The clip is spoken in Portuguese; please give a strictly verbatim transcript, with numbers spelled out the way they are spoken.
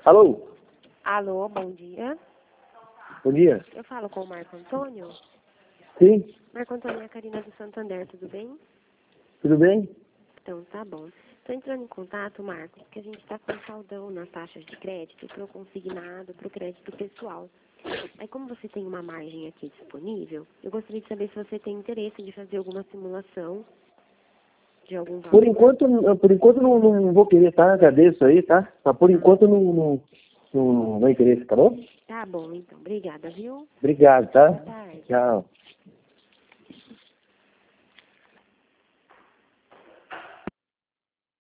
Alô? Alô, bom dia. Bom dia. Eu falo com o Marco Antônio. Sim? Marco Antônio é a Karina do Santander, tudo bem? Tudo bem? Então, tá bom. Estou entrando em contato, Marcos, porque a gente está com saldão nas taxas de crédito para o consignado, para o crédito pessoal. Aí, como você tem uma margem aqui disponível, eu gostaria de saber se você tem interesse de fazer alguma simulação de algum valor. Por enquanto, por enquanto não, não vou querer, tá? Agradeço aí, tá? Mas por enquanto não, não, não, não interesse, tá bom? Tá bom, então. Obrigada, viu? Obrigado, tá? Boa tarde. Tchau.